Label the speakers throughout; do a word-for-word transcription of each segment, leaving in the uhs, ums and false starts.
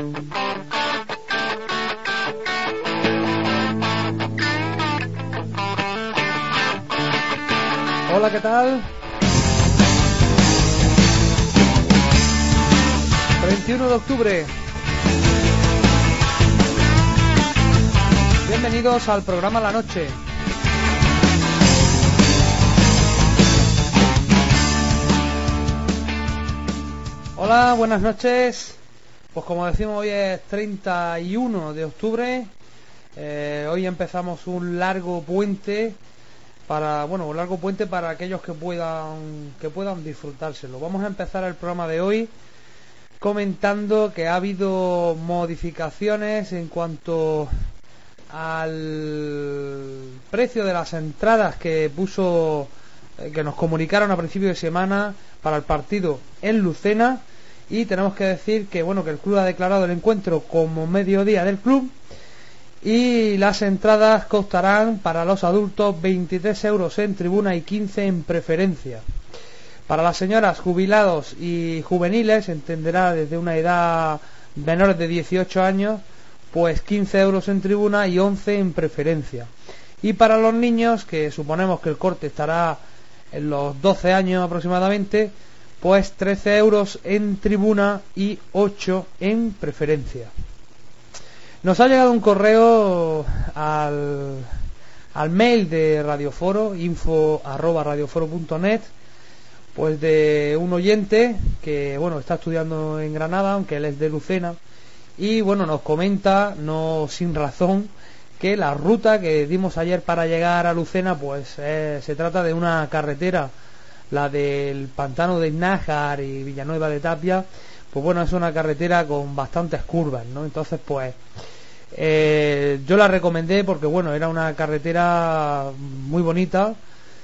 Speaker 1: Hola, ¿qué tal? treinta y uno de octubre. Bienvenidos al programa La Noche. Hola, buenas noches. Pues como decimos, hoy es treinta y uno de octubre. Eh, hoy empezamos un largo puente para, bueno, un largo puente para aquellos que puedan que puedan disfrutárselo. Vamos a empezar el programa de hoy comentando que ha habido modificaciones en cuanto al precio de las entradas que puso que nos comunicaron a principio de semana para el partido en Lucena, y tenemos que decir que bueno que el club ha declarado el encuentro como mediodía del club y las entradas costarán para los adultos veintitrés euros en tribuna y quince en preferencia. Para las señoras, jubilados y juveniles, entenderá desde una edad menor de dieciocho años, pues quince euros en tribuna y once en preferencia. Y para los niños, que suponemos que el corte estará en los doce años aproximadamente, pues trece euros en tribuna y ocho en preferencia. Nos ha llegado un correo al, al mail de Radioforo, info arroba radioforo punto net, pues de un oyente que bueno está estudiando en Granada, aunque él es de Lucena, y bueno nos comenta, no sin razón, que la ruta que dimos ayer para llegar a Lucena pues eh, se trata de una carretera, la del Pantano de Nájar y Villanueva de Tapia. Pues bueno, es una carretera con bastantes curvas, ¿no? Entonces pues eh, yo la recomendé porque bueno, era una carretera muy bonita,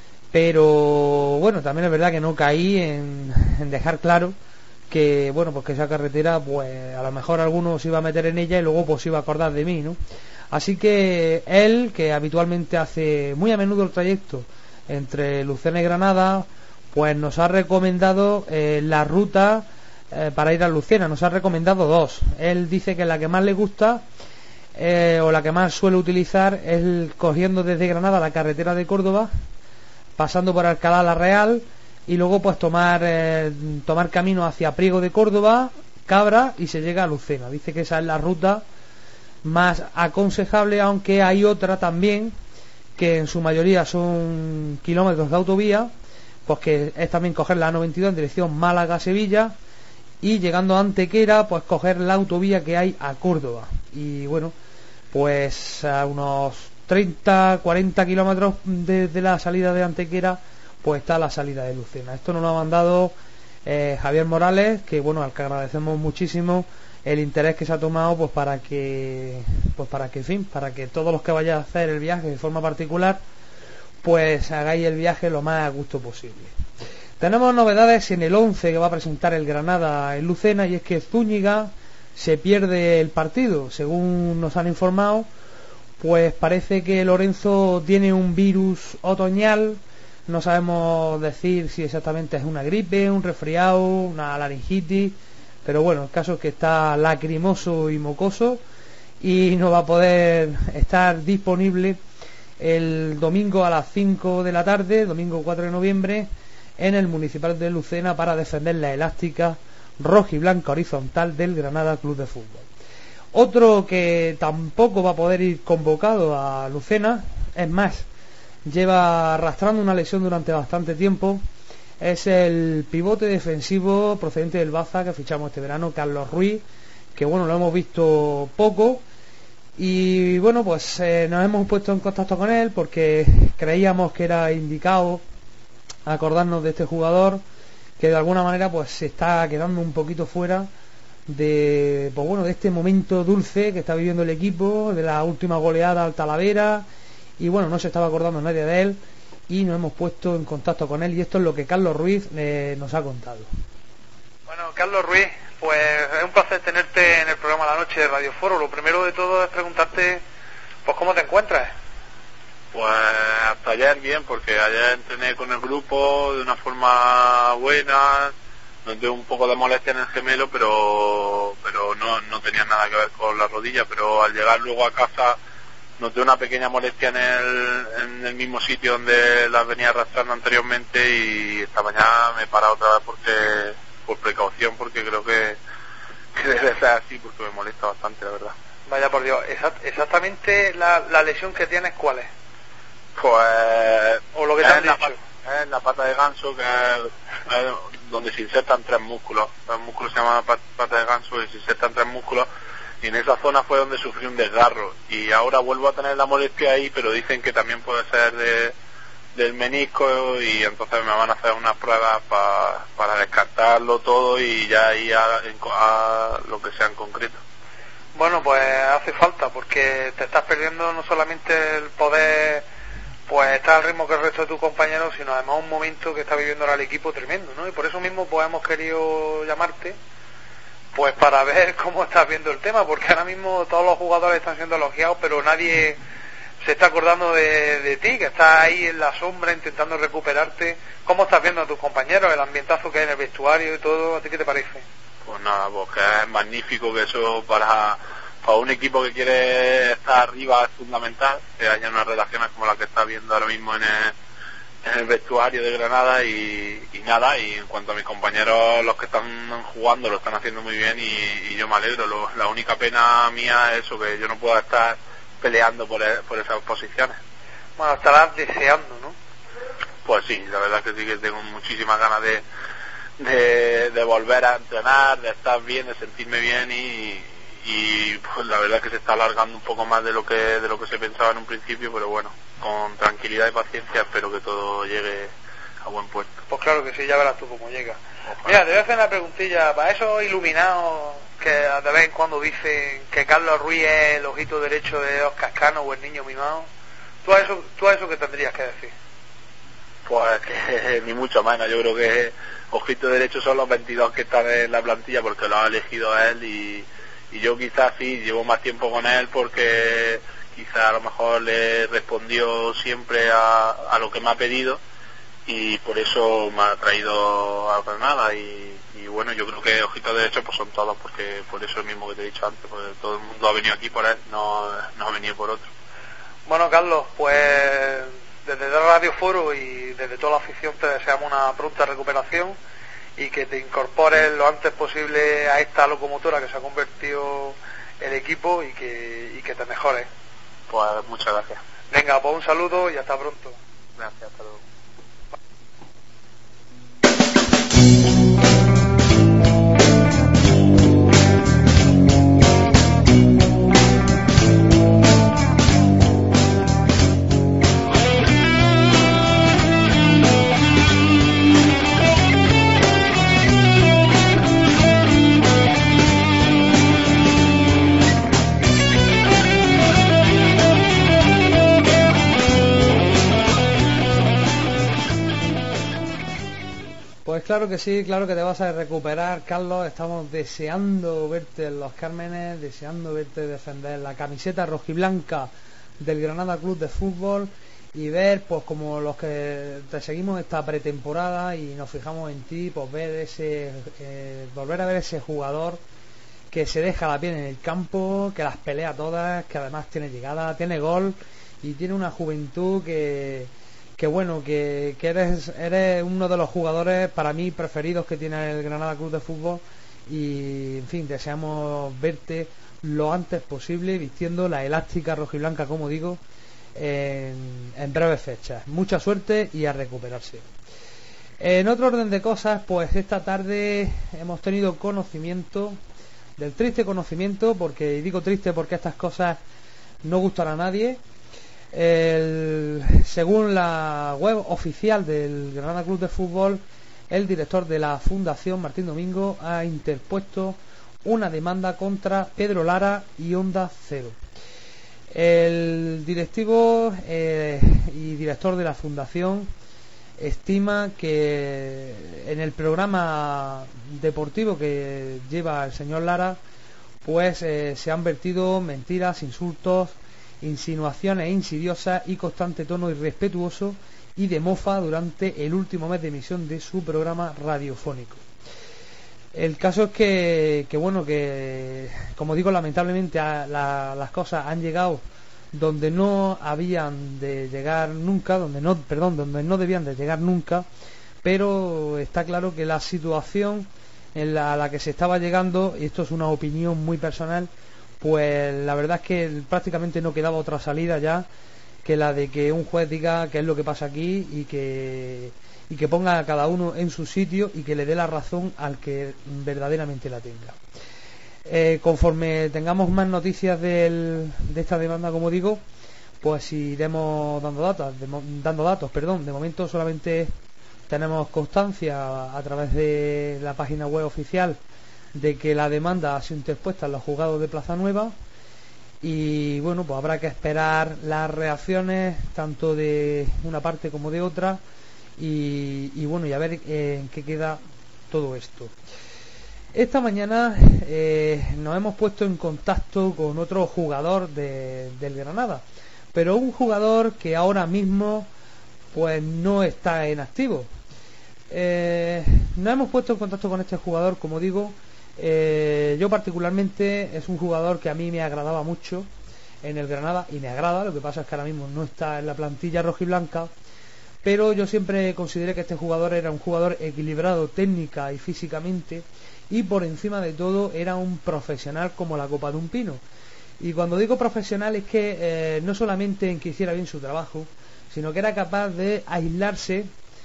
Speaker 1: pero bueno, también es verdad que no caí en, en dejar claro que bueno, pues que esa carretera pues a lo mejor alguno se iba a meter en ella y luego pues se iba a acordar de mí, ¿no? Así que él, que habitualmente hace muy a menudo el trayecto entre Lucena y Granada, pues nos ha recomendado eh, la ruta eh, para ir a Lucena. Nos ha recomendado dos. Él dice que la que más le gusta eh, o la que más suele utilizar es cogiendo desde Granada la carretera de Córdoba, pasando por Alcalá la Real y luego pues tomar eh, tomar camino hacia Priego de Córdoba, Cabra, y se llega a Lucena. Dice que esa es la ruta más aconsejable, aunque hay otra también que en su mayoría son kilómetros de autovía, pues que es también coger la A noventa y dos en dirección Málaga-Sevilla y llegando a Antequera pues coger la autovía que hay a Córdoba, y bueno pues a unos treinta cuarenta kilómetros desde la salida de Antequera pues está la salida de Lucena. Esto nos lo ha mandado eh, Javier Morales, que bueno, al que agradecemos muchísimo el interés que se ha tomado pues para que pues para que en fin para que todos los que vayan a hacer el viaje de forma particular pues hagáis el viaje lo más a gusto posible. Tenemos novedades en el once que va a presentar el Granada en Lucena, y es que Zúñiga se pierde el partido. Según nos han informado, pues parece que Lorenzo tiene un virus otoñal. No sabemos decir si exactamente es una gripe, un resfriado, una laringitis, pero bueno, el caso es que está lacrimoso y mocoso y no va a poder estar disponible el domingo a las cinco de la tarde, domingo cuatro de noviembre, en el Municipal de Lucena para defender la elástica roja y blanca horizontal del Granada Club de Fútbol. Otro que tampoco va a poder ir convocado a Lucena, es más, lleva arrastrando una lesión durante bastante tiempo, es el pivote defensivo procedente del Baza que fichamos este verano, Carlos Ruiz, que bueno, lo hemos visto poco. Y bueno, pues eh, nos hemos puesto en contacto con él porque creíamos que era indicado acordarnos de este jugador que de alguna manera pues se está quedando un poquito fuera de pues bueno de este momento dulce que está viviendo el equipo, de la última goleada al Talavera, y bueno, no se estaba acordando nadie de él y nos hemos puesto en contacto con él, y esto es lo que Carlos Ruiz eh, nos ha contado.
Speaker 2: Bueno, Carlos Ruiz, pues es un placer tenerte en el programa La Noche de Radio Foro. Lo primero de todo es preguntarte, pues ¿cómo te encuentras?
Speaker 3: Pues hasta ayer bien, porque ayer entrené con el grupo de una forma buena, noté un poco de molestia en el gemelo, pero pero pero no, no tenía nada que ver con la rodilla, pero al llegar luego a casa noté una pequeña molestia en el, en el mismo sitio donde las venía arrastrando anteriormente, y esta mañana me he parado otra vez porque, por precaución, porque creo que, que debe ser así, porque me molesta bastante, la verdad.
Speaker 2: Vaya por Dios, exactamente la, la lesión que tienes, ¿cuál es?
Speaker 3: Pues
Speaker 2: o lo que te han
Speaker 3: es,
Speaker 2: dicho.
Speaker 3: La, es la pata de ganso, que es, es donde se insertan tres músculos. El músculo se llama pata de ganso y se insertan tres músculos, y en esa zona fue donde sufrí un desgarro, y ahora vuelvo a tener la molestia ahí, pero dicen que también puede ser de, del menisco, y entonces me van a hacer unas pruebas pa, para descartarlo todo y ya ir a, a lo que sea en concreto.
Speaker 2: Bueno, pues hace falta, porque te estás perdiendo no solamente el poder pues estar al ritmo que el resto de tus compañeros, sino además un momento que está viviendo ahora el equipo tremendo, ¿no? Y por eso mismo pues hemos querido llamarte, pues para ver cómo estás viendo el tema, porque ahora mismo todos los jugadores están siendo elogiados, pero nadie se está acordando de, de ti, que estás ahí en la sombra intentando recuperarte. ¿Cómo estás viendo a tus compañeros, el ambientazo que hay en el vestuario y todo? ¿A ti qué te parece?
Speaker 3: Pues nada, pues que es magnífico, que eso para, para un equipo que quiere estar arriba es fundamental, que haya unas relaciones como las que está viendo ahora mismo en el, en el vestuario de Granada, y, y nada, y en cuanto a mis compañeros, los que están jugando lo están haciendo muy bien, y, y yo me alegro. Lo, la única pena mía es eso, que yo no pueda estar peleando por, por esas posiciones.
Speaker 2: Bueno, estarás deseando, ¿no?
Speaker 3: Pues sí, la verdad que sí, que tengo muchísimas ganas de De, de volver a entrenar, de estar bien, de sentirme bien, y, y pues la verdad que se está alargando un poco más de lo que de lo que se pensaba en un principio, pero bueno, con tranquilidad y paciencia espero que todo llegue a buen puerto.
Speaker 2: Pues claro que sí, ya verás tú cómo llega.
Speaker 3: Ojalá.
Speaker 2: Mira, te voy a hacer una preguntilla para esos iluminados que de vez en cuando dicen que Carlos Ruiz es el ojito derecho de Óscar Cano o el niño mimado. ¿Tú a eso, tú a eso qué tendrías que decir?
Speaker 3: Pues que ni mucho menos, yo creo que ojito derecho son los veintidós que están en la plantilla, porque lo ha elegido él, y, y yo quizás sí llevo más tiempo con él porque quizás a lo mejor le respondió siempre a, a lo que me ha pedido, y por eso me ha traído a Granada, y, y bueno, yo creo que ojitos derechos pues son todos, porque por eso mismo que te he dicho antes, porque todo el mundo ha venido aquí por él, no, no ha venido por otro.
Speaker 2: Bueno, Carlos, pues desde Radio Foro y desde toda la afición te deseamos una pronta recuperación y que te incorpores lo antes posible a esta locomotora que se ha convertido el equipo, y que, y que te mejores.
Speaker 3: Pues muchas gracias.
Speaker 2: Venga, pues un saludo y hasta pronto.
Speaker 3: Gracias, hasta luego.
Speaker 1: Pues claro que sí, claro que te vas a recuperar, Carlos. Estamos deseando verte en Los Cármenes, deseando verte defender la camiseta rojiblanca del Granada Club de Fútbol, y ver, pues como los que te seguimos esta pretemporada y nos fijamos en ti, pues ver ese, eh, volver a ver ese jugador que se deja la piel en el campo, que las pelea todas, que además tiene llegada, tiene gol y tiene una juventud que que bueno, que, que eres, eres uno de los jugadores para mí preferidos que tiene el Granada Club de Fútbol, y en fin, deseamos verte lo antes posible vistiendo la elástica rojiblanca, como digo, en, en breves fechas. Mucha suerte y a recuperarse. En otro orden de cosas, pues esta tarde hemos tenido conocimiento del triste conocimiento, porque y digo triste porque estas cosas no gustan a nadie. El, según la web oficial del Granada Club de Fútbol, el director de la Fundación, Martín Domingo, ha interpuesto una demanda contra Pedro Lara y Onda Cero. El directivo eh, y director de la Fundación estima que en el programa deportivo que lleva el señor Lara, pues eh, se han vertido mentiras, insultos, insinuaciones insidiosas y constante tono irrespetuoso y de mofa durante el último mes de emisión de su programa radiofónico. El caso es que, que bueno, que como digo, lamentablemente a, la, las cosas han llegado donde no habían de llegar nunca, donde no, perdón, donde no debían de llegar nunca, pero está claro que la situación en la, a la que se estaba llegando, y esto es una opinión muy personal, pues la verdad es que prácticamente no quedaba otra salida ya que la de que un juez diga qué es lo que pasa aquí y que y que ponga a cada uno en su sitio y que le dé la razón al que verdaderamente la tenga. Eh, conforme tengamos más noticias del, de esta demanda, como digo, pues iremos dando datos, de, dando datos, perdón. De momento solamente tenemos constancia a través de la página web oficial de que la demanda ha sido interpuesta en los juzgados de Plaza Nueva, y bueno, pues habrá que esperar las reacciones tanto de una parte como de otra, y, y bueno, y a ver eh, en qué queda todo esto. Esta mañana eh, nos hemos puesto en contacto con otro jugador de, del Granada, pero un jugador que ahora mismo pues no está en activo. Eh, nos hemos puesto en contacto con este jugador, como digo, eh, yo particularmente es un jugador que a mí me agradaba mucho en el Granada y me agrada, lo que pasa es que ahora mismo no está en la plantilla rojiblanca, pero yo siempre consideré que este jugador era un jugador equilibrado técnica y físicamente, y por encima de todo era un profesional como la copa de un pino. Y cuando digo profesional es que eh, no solamente en que hiciera bien su trabajo, sino que era capaz de aislarse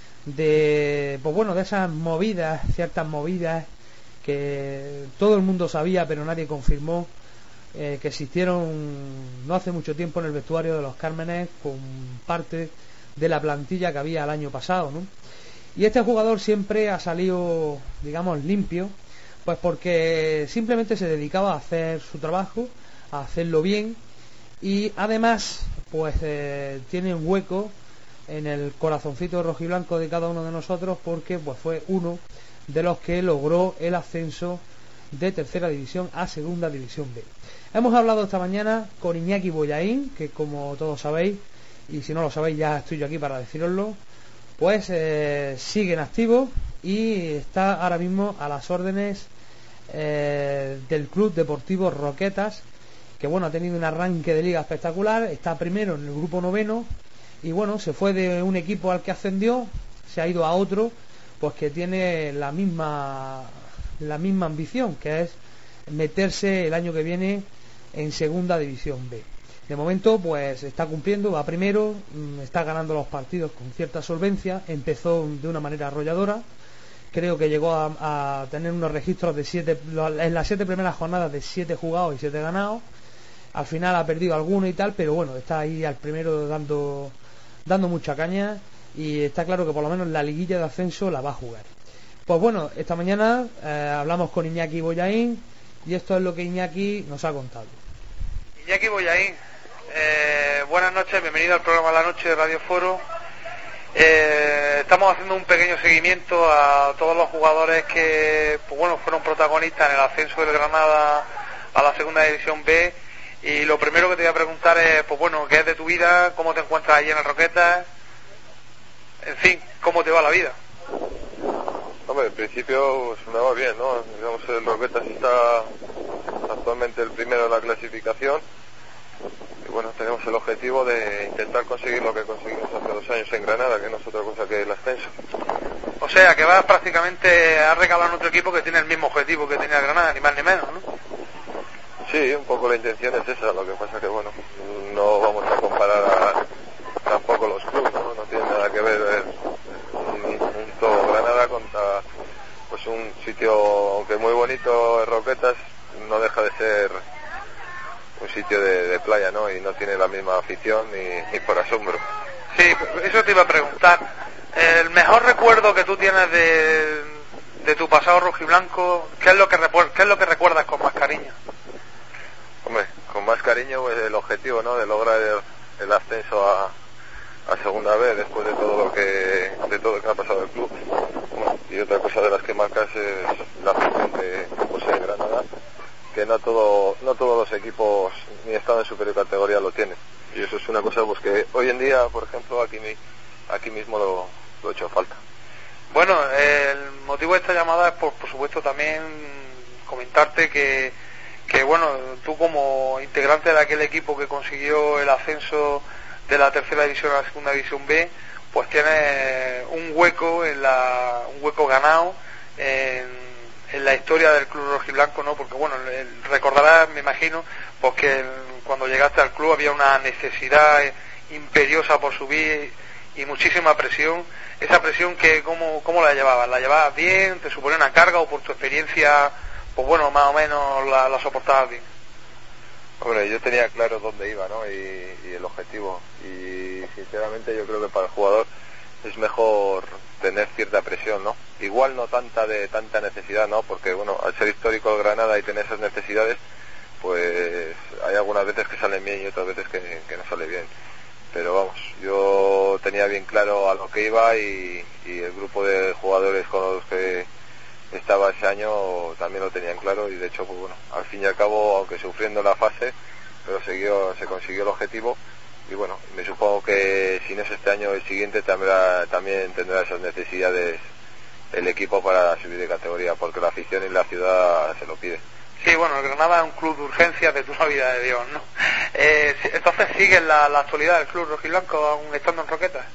Speaker 1: de, pues bueno, de esas movidas, ciertas movidas que todo el mundo sabía pero nadie confirmó, eh, que existieron no hace mucho tiempo en el vestuario de los Cármenes con parte de la plantilla que había el año pasado, ¿no? Y este jugador siempre ha salido, digamos, limpio, pues porque simplemente se dedicaba a hacer su trabajo, a hacerlo bien, y además pues eh, tiene un hueco en el corazoncito rojiblanco de cada uno de nosotros, porque pues fue uno de los que logró el ascenso de tercera división a segunda división B. Hemos hablado esta mañana con Iñaki Bollaín, que como todos sabéis, y si no lo sabéis ya estoy yo aquí para deciroslo, pues eh, sigue en activo y está ahora mismo a las órdenes eh, del Club Deportivo Roquetas, que bueno, ha tenido un arranque de liga espectacular, está primero en el grupo noveno, y bueno, se fue de un equipo al que ascendió, se ha ido a otro, pues que tiene la misma la misma ambición, que es meterse el año que viene en segunda división B. De momento pues está cumpliendo, va primero, está ganando los partidos con cierta solvencia, empezó de una manera arrolladora, creo que llegó a, a tener unos registros de siete, en las siete primeras jornadas de siete jugados y siete ganados, al final ha perdido alguno y tal, pero bueno, está ahí al primero dando, dando mucha caña, y está claro que por lo menos la liguilla de ascenso la va a jugar. Pues bueno, esta mañana eh, hablamos con Iñaki Bollaín, y esto es lo que Iñaki nos ha contado.
Speaker 2: Iñaki Bollaín, eh, buenas noches, bienvenido al programa La Noche de Radio Foro. Eh, estamos haciendo un pequeño seguimiento a todos los jugadores que, pues bueno, fueron protagonistas en el ascenso del Granada a la segunda división B, y lo primero que te voy a preguntar es, pues bueno, ¿qué es de tu vida? ¿Cómo te encuentras allí en el Roquetas? En fin, ¿cómo te va la vida?
Speaker 4: Hombre, en principio pues, me va bien, ¿no? Digamos, el Roquetas está actualmente el primero de la clasificación, y bueno, tenemos el objetivo de intentar conseguir lo que conseguimos hace dos años en Granada, que no es otra cosa que el ascenso.
Speaker 2: O sea, que vas prácticamente a recalar en otro equipo que tiene el mismo objetivo que tenía Granada, ni más ni menos, ¿no?
Speaker 4: Sí, un poco la intención es esa, lo que pasa que bueno, no vamos a comparar a, tampoco los clubes, ¿no? No tiene nada que ver eh, un, un todo Granada contra pues un sitio, aunque muy bonito, Roquetas, no deja de ser un sitio de, de playa, ¿no? Y no tiene la misma afición ni, ni por asombro.
Speaker 2: Sí, eso te iba a preguntar. El mejor recuerdo que tú tienes de, de tu pasado rojiblanco, ¿qué es lo que qué es lo que recuerdas con más cariño?
Speaker 4: Hombre, con más cariño pues, el objetivo, ¿no? De lograr el, el ascenso a, a segunda B después de todo lo que de todo lo que ha pasado el club. Bueno, y otra cosa de las que marcas es la afición que posee Granada, que no todo no todos los equipos ni estado en superior categoría lo tienen, y eso es una cosa pues que hoy en día, por ejemplo, aquí aquí mismo lo, lo he hecho falta.
Speaker 2: Bueno, el motivo de esta llamada es por, por supuesto también comentarte que, que bueno, tú como integrante de aquel equipo que consiguió el ascenso de la tercera división a la segunda división B, pues tienes un hueco en la, un hueco ganado en, en la historia del club rojiblanco, ¿no? Porque bueno, recordarás, me imagino, pues que cuando llegaste al club había una necesidad imperiosa por subir y muchísima presión. Esa presión, que ¿cómo, cómo la llevabas? ¿La llevabas bien? ¿Te suponía una carga o por tu experiencia, pues bueno, más o menos la, la soportabas bien?
Speaker 4: Hombre, yo tenía claro dónde iba, ¿no? Y, y el objetivo. Y sinceramente yo creo que para el jugador es mejor tener cierta presión, ¿no? Igual no tanta de tanta necesidad, ¿no? Porque bueno, al ser histórico el Granada y tener esas necesidades, pues hay algunas veces que salen bien y otras veces que, que no sale bien. Pero vamos, yo tenía bien claro a lo que iba y, y el grupo de jugadores con los que estaba ese año también lo tenían claro, y de hecho, pues bueno, al fin y al cabo, aunque sufriendo la fase, pero siguió, se consiguió el objetivo. Y bueno, me supongo que si no es este año, el siguiente también, también tendrá esas necesidades el equipo para subir de categoría, porque la afición y la ciudad se lo pide.
Speaker 2: Sí, bueno, el Granada es un club de urgencias de toda la vida de Dios, ¿no? Eh, entonces, ¿sigues la, la actualidad del club rojiblanco aún estando en Roquetas?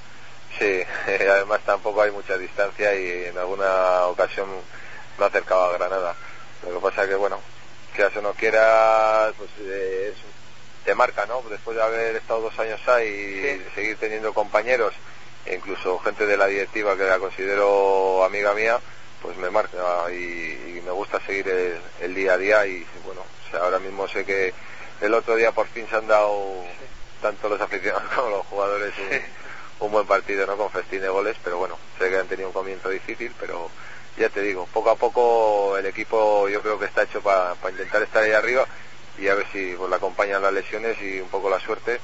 Speaker 4: Sí, además tampoco hay mucha distancia y en alguna ocasión me acercaba a Granada. Lo que pasa es que, bueno, quieras o no quieras, pues eh, es, te marca, ¿no? Después de haber estado dos años ahí y sí, seguir teniendo compañeros, e incluso gente de la directiva que la considero amiga mía, pues me marca y, y me gusta seguir el, el día a día. Y bueno, o sea, ahora mismo sé que el otro día por fin se han dado, sí, tanto los aficionados como los jugadores, un, sí, un buen partido, ¿no? Con festín de goles, pero bueno, sé que han tenido un comienzo difícil, pero ya te digo, poco a poco el equipo yo creo que está hecho para pa intentar estar ahí arriba, y a ver si pues le acompañan las lesiones y un poco la suerte,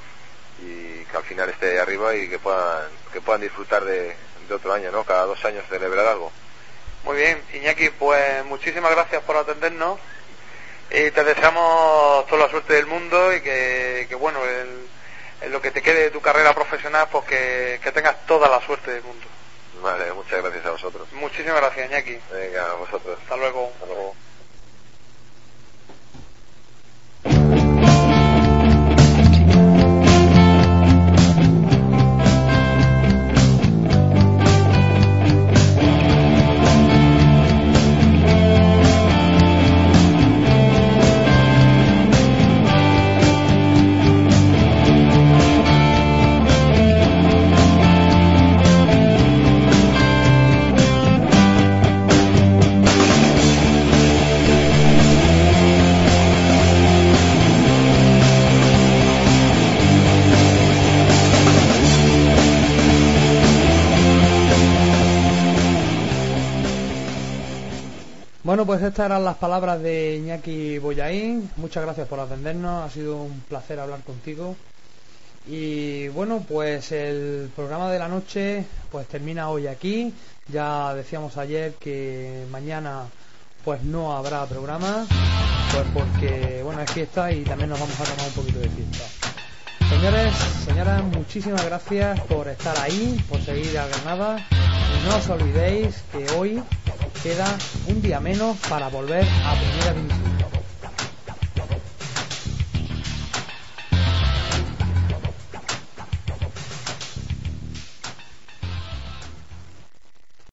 Speaker 4: y que al final esté ahí arriba y que puedan que puedan disfrutar de, de otro año, ¿no? Cada dos años celebrar algo.
Speaker 2: Muy bien, Iñaki, pues muchísimas gracias por atendernos y te deseamos toda la suerte del mundo y que, que bueno, el, en lo que te quede de tu carrera profesional, pues que, que tengas toda la suerte del mundo.
Speaker 4: Vale, muchas gracias a vosotros.
Speaker 2: Muchísimas gracias, Iñaki.
Speaker 4: Venga, a vosotros.
Speaker 2: Hasta luego.
Speaker 4: Hasta luego.
Speaker 1: Bueno, pues estas eran las palabras de Iñaki Bollaín. Muchas gracias por atendernos, ha sido un placer hablar contigo. Y bueno, pues el programa de la noche pues termina hoy aquí. Ya decíamos ayer que mañana pues no habrá programa, pues porque bueno, es fiesta y también nos vamos a tomar un poquito de fiesta. Señores, señoras, muchísimas gracias por estar ahí, por seguir a Granada, y no os olvidéis que hoy queda un día menos para volver a Primera División.